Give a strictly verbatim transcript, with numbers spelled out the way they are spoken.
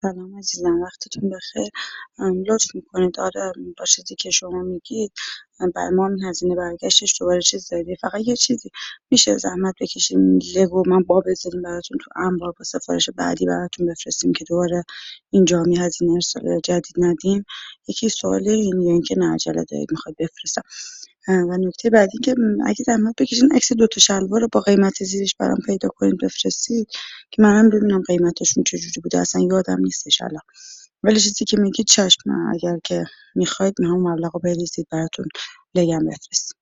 سلام عزیزم، وقتتون بخیر. ام، لطف میکنید آره با چیزی که شما میگید ام، برای ما این هزینه برگشتش دوباره چیز دادی. فقط یه چیزی میشه زحمت بکشیم لگو من با بذاریم براتون تو انبار با سفارش بعدی براتون بفرستیم که دوباره اینجا می هزینه ارسال جدید ندیم. یکی سواله این یا اینکه نه عجله دارید میخواد بفرستم. ام، و نکته بعدی که م، اگه زحمت بکشین عکس دو تا شلوار رو با قیمت زیرش برام پیدا کنید بفرستید که منم ببینم قیمتشون چجوری بوده، اصلا یادم نیستش الان. ولی چیزی که میگید چشم، اگر که میخواید همون مبلغ رو بریزید براتون لگن بفرستیم.